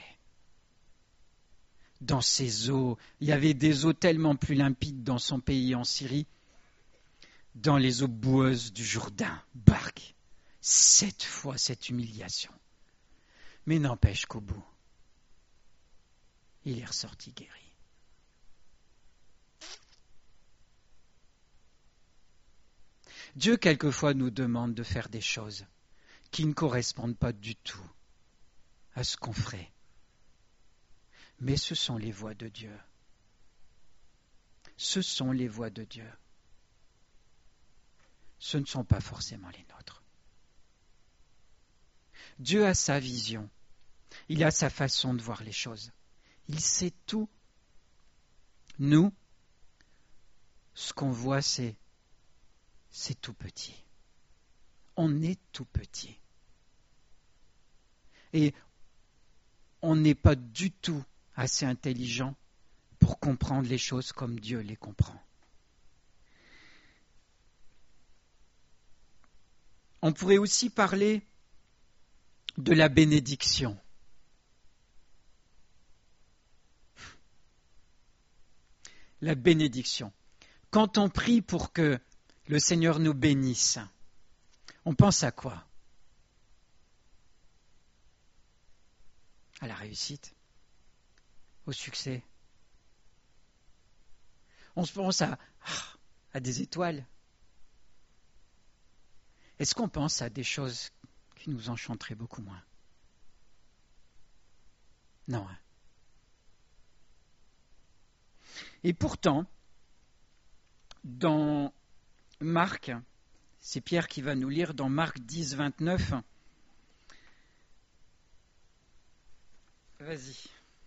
Dans ces eaux, il y avait des eaux tellement plus limpides dans son pays en Syrie, dans les eaux boueuses du Jourdain, barque. Cette fois, cette humiliation. Mais n'empêche qu'au bout, il est ressorti guéri. Dieu, quelquefois, nous demande de faire des choses qui ne correspondent pas du tout à ce qu'on ferait. Mais ce sont les voies de Dieu. Ce sont les voies de Dieu. Ce ne sont pas forcément les nôtres. Dieu a sa vision. Il a sa façon de voir les choses. Il sait tout. Nous, ce qu'on voit, c'est, c'est tout petit. On est tout petit. Et on n'est pas du tout assez intelligent pour comprendre les choses comme Dieu les comprend. On pourrait aussi parler de la bénédiction. La bénédiction. Quand on prie pour que le Seigneur nous bénisse, on pense à quoi? À la réussite, au succès. On se pense à, à des étoiles. Est-ce qu'on pense à des choses qui nous enchanteraient beaucoup moins? Non. Hein. Et pourtant, dans Marc, c'est Pierre qui va nous lire dans Marc dix, vingt-neuf. Vas-y.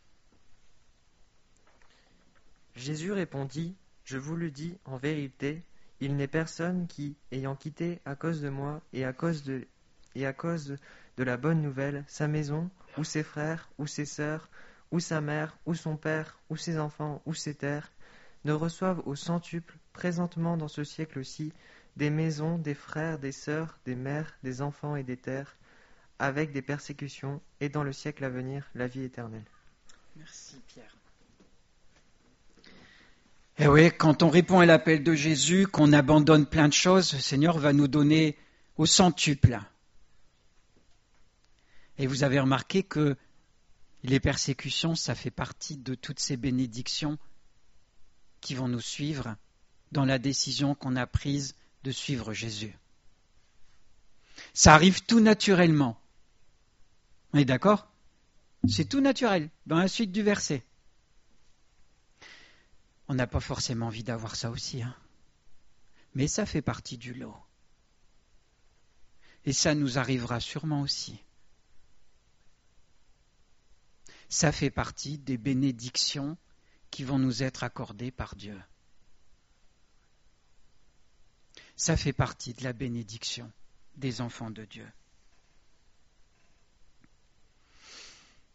Jésus répondit, « Je vous le dis en vérité, il n'est personne qui, ayant quitté à cause de moi et à cause de, et à cause de la bonne nouvelle sa maison, ou ses frères, ou ses sœurs, ou sa mère, ou son père, ou ses enfants, ou ses terres, ne reçoive au centuple, présentement dans ce siècle-ci, des maisons, des frères, des sœurs, des mères, des enfants et des terres, avec des persécutions, et dans le siècle à venir, la vie éternelle. » Merci Pierre. Eh oui, quand on répond à l'appel de Jésus, qu'on abandonne plein de choses, le Seigneur va nous donner au centuple. Et vous avez remarqué que les persécutions, ça fait partie de toutes ces bénédictions qui vont nous suivre dans la décision qu'on a prise de suivre Jésus. Ça arrive tout naturellement. On est d'accord? C'est tout naturel, dans la suite du verset. On n'a pas forcément envie d'avoir ça aussi, hein. Mais ça fait partie du lot. Et ça nous arrivera sûrement aussi. Ça fait partie des bénédictions qui vont nous être accordées par Dieu. Ça fait partie de la bénédiction des enfants de Dieu.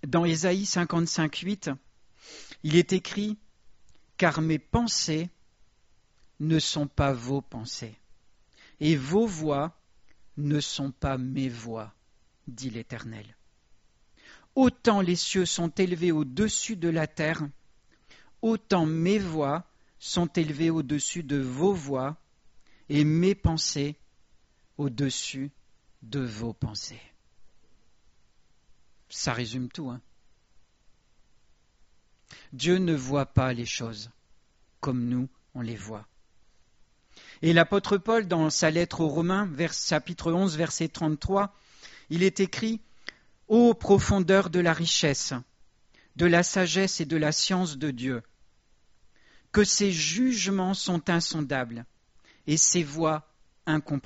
Dans Ésaïe cinquante-cinq, huit, il est écrit « Car mes pensées ne sont pas vos pensées, et vos voix ne sont pas mes voix, dit l'Éternel. Autant les cieux sont élevés au-dessus de la terre, autant mes voix sont élevées au-dessus de vos voix, et mes pensées au-dessus de vos pensées. » Ça résume tout, hein. Dieu ne voit pas les choses comme nous, on les voit. Et l'apôtre Paul, dans sa lettre aux Romains, vers, chapitre onze, verset trente-trois, il est écrit « Ô profondeur de la richesse, de la sagesse et de la science de Dieu, que ses jugements sont insondables et ses voies incompréhensibles. »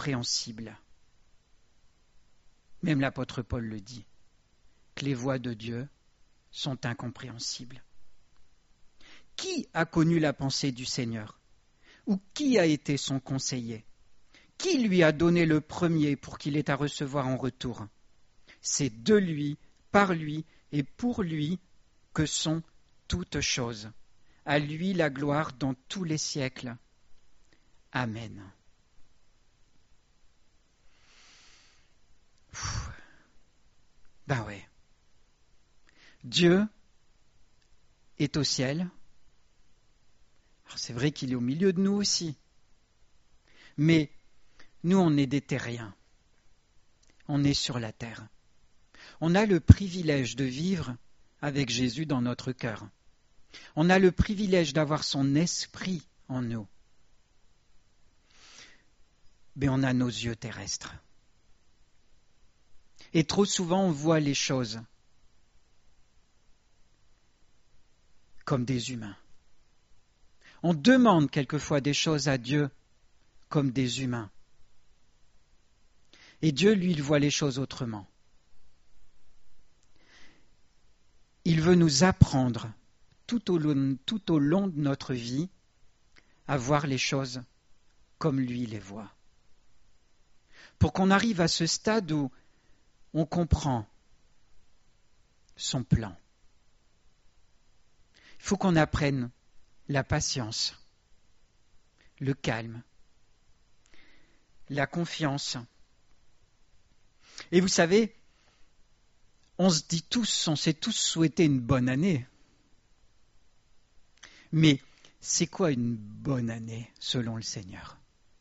Même l'apôtre Paul le dit, que les voies de Dieu sont incompréhensibles. Qui a connu la pensée du Seigneur? Ou qui a été son conseiller? Qui lui a donné le premier pour qu'il ait à recevoir en retour? C'est de lui, par lui et pour lui que sont toutes choses. À lui la gloire dans tous les siècles. Amen. Pfff. Ben ouais. Dieu est au ciel. Alors c'est vrai qu'il est au milieu de nous aussi. Mais nous, on est des terriens. On est sur la terre. On a le privilège de vivre avec Jésus dans notre cœur. On a le privilège d'avoir son esprit en nous. Mais on a nos yeux terrestres. Et trop souvent, on voit les choses comme des humains. On demande quelquefois des choses à Dieu comme des humains. Et Dieu, lui, il voit les choses autrement. Il veut nous apprendre tout au long, tout au long de notre vie à voir les choses comme lui les voit. Pour qu'on arrive à ce stade où on comprend son plan. Il faut qu'on apprenne la patience, le calme, la confiance. Et vous savez, on se dit tous, on s'est tous souhaité une bonne année. Mais c'est quoi une bonne année selon le Seigneur?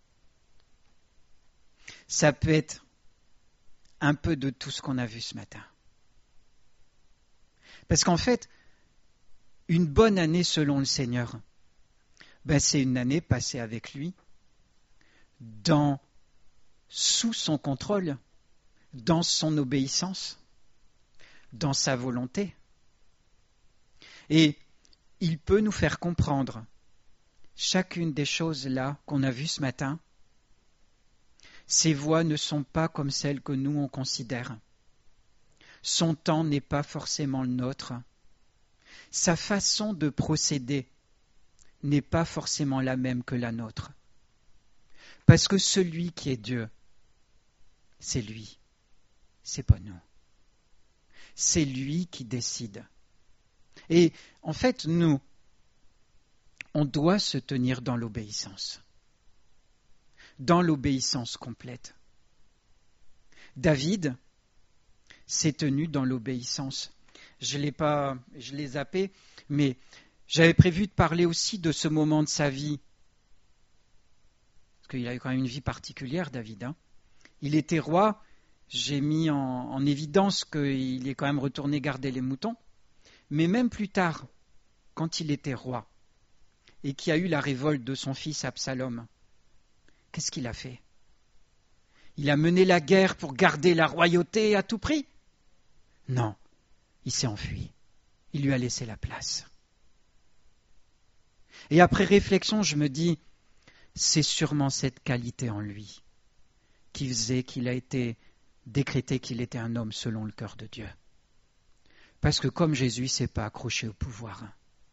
Ça peut être un peu de tout ce qu'on a vu ce matin. Parce qu'en fait, une bonne année selon le Seigneur, ben c'est une année passée avec lui, dans, sous son contrôle, dans son obéissance, dans sa volonté. Et il peut nous faire comprendre chacune des choses là qu'on a vues ce matin. Ses voies ne sont pas comme celles que nous on considère. Son temps n'est pas forcément le nôtre. Sa façon de procéder n'est pas forcément la même que la nôtre. Parce que celui qui est Dieu, c'est lui, c'est pas nous. C'est lui qui décide. Et en fait, nous, on doit se tenir dans l'obéissance. Dans l'obéissance complète. David s'est tenu dans l'obéissance. Je l'ai pas, je l'ai zappé, mais j'avais prévu de parler aussi de ce moment de sa vie. Parce qu'il a eu quand même une vie particulière, David. Hein. Il était roi, j'ai mis en, en évidence qu'il est quand même retourné garder les moutons. Mais même plus tard, quand il était roi, et qu'il y a eu la révolte de son fils Absalom, qu'est-ce qu'il a fait? Il a mené la guerre pour garder la royauté à tout prix? Non, il s'est enfui. Il lui a laissé la place. Et après réflexion, je me dis, c'est sûrement cette qualité en lui qui faisait qu'il a été décrété qu'il était un homme selon le cœur de Dieu. Parce que comme Jésus ne s'est pas accroché au pouvoir,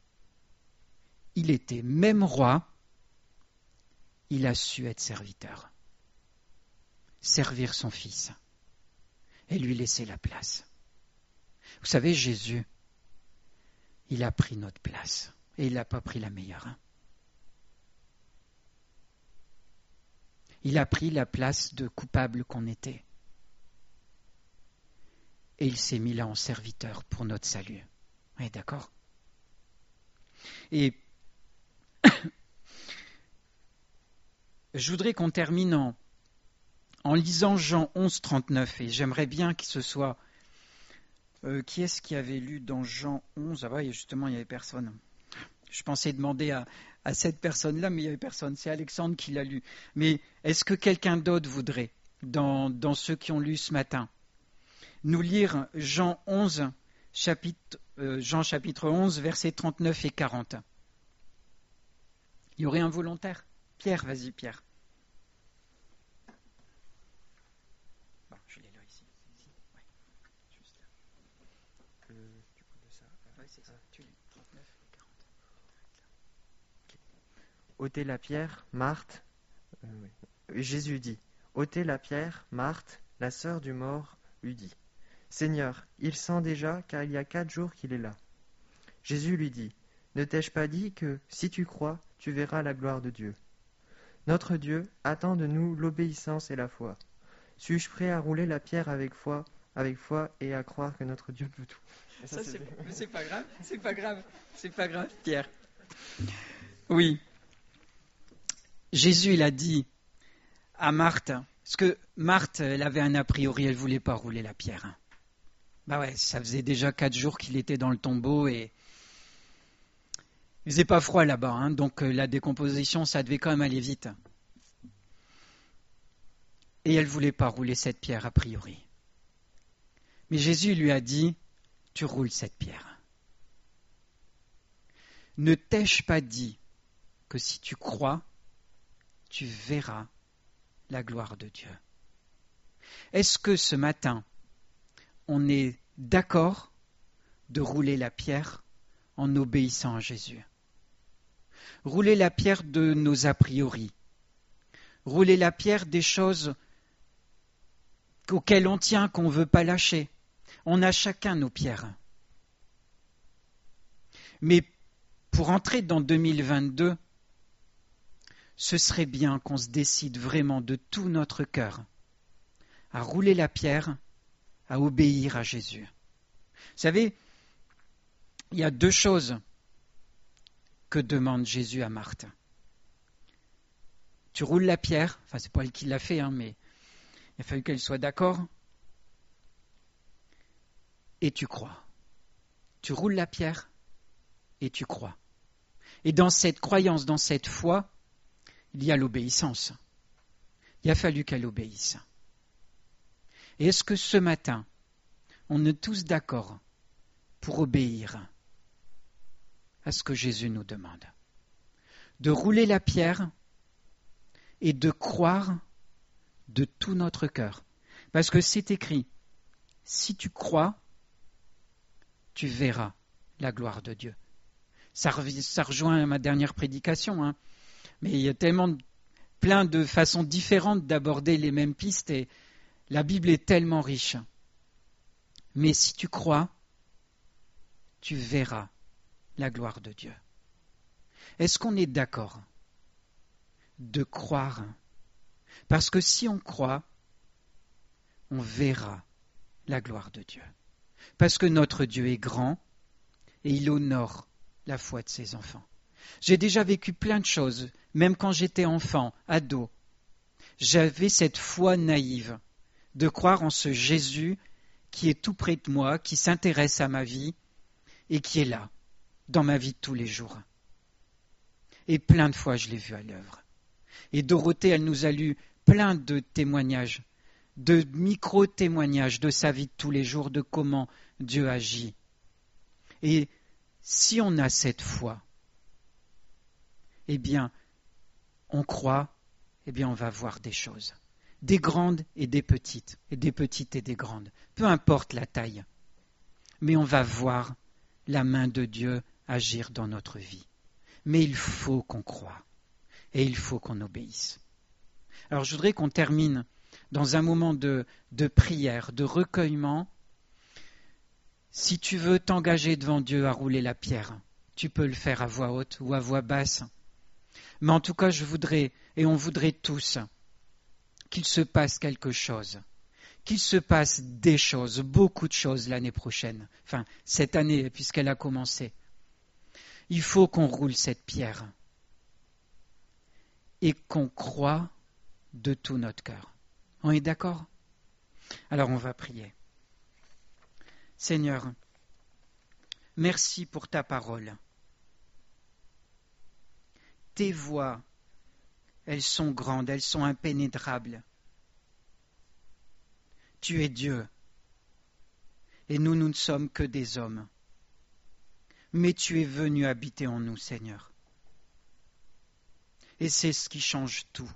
il était même roi, il a su être serviteur, servir son fils et lui laisser la place. Vous savez, Jésus, il a pris notre place et il n'a pas pris la meilleure. Hein. Il a pris la place de coupable qu'on était. Et il s'est mis là en serviteur pour notre salut. Oui, d'accord ? Et je voudrais qu'on termine en, en lisant Jean onze, trente-neuf. Et j'aimerais bien que ce soit... Euh, qui est-ce qui avait lu dans Jean onze ? Ah ouais, justement, il n'y avait personne. Je pensais demander à, à cette personne-là, mais il n'y avait personne. C'est Alexandre qui l'a lu. Mais est-ce que quelqu'un d'autre voudrait, dans, dans ceux qui ont lu ce matin, nous lire Jean onze, chapitre, euh, Jean chapitre onze, versets trente-neuf et quarante. Il y aurait un volontaire ? Pierre, vas-y Pierre. Bon, je l'ai là ici. ici. Ouais. Juste là. Euh, du coup de ça. Euh, ouais, c'est ça. Tu lis trente-neuf et quarante. Okay. Ôtez la pierre, Marthe. Euh, oui. Jésus dit, ôtez la pierre, Marthe, la sœur du mort, lui dit. Seigneur, il sent déjà, car il y a quatre jours qu'il est là. Jésus lui dit, ne t'ai-je pas dit que, si tu crois, tu verras la gloire de Dieu. Notre Dieu attend de nous l'obéissance et la foi. Suis-je prêt à rouler la pierre avec foi, avec foi et à croire que notre Dieu peut tout? Ça, c'est, c'est pas grave, c'est pas grave, c'est pas grave, Pierre. Oui. Jésus, il a dit à Marthe, parce que Marthe, elle avait un a priori, elle voulait pas rouler la pierre. Bah ouais, ça faisait déjà quatre jours qu'il était dans le tombeau et il faisait pas froid là-bas, hein, donc euh, la décomposition, ça devait quand même aller vite. Et elle voulait pas rouler cette pierre a priori. Mais Jésus lui a dit, tu roules cette pierre. Ne t'ai-je pas dit que si tu crois, tu verras la gloire de Dieu? Est-ce que ce matin, on est d'accord de rouler la pierre en obéissant à Jésus? Rouler la pierre de nos a priori. Rouler la pierre des choses auxquelles on tient, qu'on ne veut pas lâcher. On a chacun nos pierres. Mais pour entrer dans deux mille vingt-deux, ce serait bien qu'on se décide vraiment de tout notre cœur à rouler la pierre, à obéir à Jésus. Vous savez, il y a deux choses que demande Jésus à Marthe. Tu roules la pierre, enfin c'est pas elle qui l'a fait, hein, mais il a fallu qu'elle soit d'accord, et tu crois. Tu roules la pierre et tu crois. Et dans cette croyance, dans cette foi, il y a l'obéissance. Il a fallu qu'elle obéisse. Et est-ce que ce matin, on est tous d'accord pour obéir à ce que Jésus nous demande? De rouler la pierre et de croire de tout notre cœur. Parce que c'est écrit, si tu crois, tu verras la gloire de Dieu. Ça, rev- ça rejoint ma dernière prédication, hein. Mais il y a tellement de, plein de façons différentes d'aborder les mêmes pistes et la Bible est tellement riche. Mais si tu crois, tu verras la gloire de Dieu. Est-ce qu'on est d'accord de croire? Parce que si on croit, on verra la gloire de Dieu. Parce que notre Dieu est grand et il honore la foi de ses enfants. J'ai déjà vécu plein de choses, même quand j'étais enfant, ado. J'avais cette foi naïve de croire en ce Jésus qui est tout près de moi, qui s'intéresse à ma vie et qui est là, dans ma vie de tous les jours. Et plein de fois, je l'ai vu à l'œuvre. Et Dorothée, elle nous a lu plein de témoignages, de micro-témoignages de sa vie de tous les jours, de comment Dieu agit. Et si on a cette foi, eh bien, on croit, eh bien, on va voir des choses. Des grandes et des petites, et des petites et des grandes. Peu importe la taille. Mais on va voir la main de Dieu agir dans notre vie. Mais il faut qu'on croie. Et il faut qu'on obéisse. Alors, je voudrais qu'on termine dans un moment de, de prière, de recueillement. Si tu veux t'engager devant Dieu à rouler la pierre, tu peux le faire à voix haute ou à voix basse. Mais en tout cas, je voudrais, et on voudrait tous, qu'il se passe quelque chose, qu'il se passe des choses, beaucoup de choses l'année prochaine, enfin cette année puisqu'elle a commencé. Il faut qu'on roule cette pierre et qu'on croie de tout notre cœur. On est d'accord ? Alors on va prier. Seigneur, merci pour ta parole. Tes voies, elles sont grandes, elles sont impénétrables. Tu es Dieu, et nous, nous ne sommes que des hommes. Mais tu es venu habiter en nous, Seigneur. Et c'est ce qui change tout.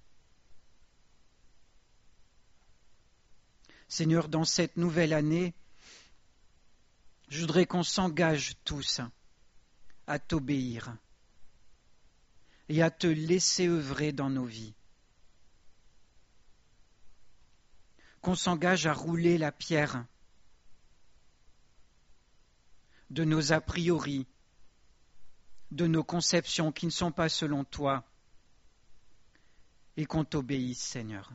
Seigneur, dans cette nouvelle année, je voudrais qu'on s'engage tous à t'obéir et à te laisser œuvrer dans nos vies. Qu'on s'engage à rouler la pierre de nos a priori, de nos conceptions qui ne sont pas selon toi, et qu'on t'obéisse, Seigneur.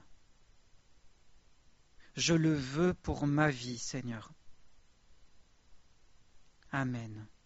Je le veux pour ma vie, Seigneur. Amen.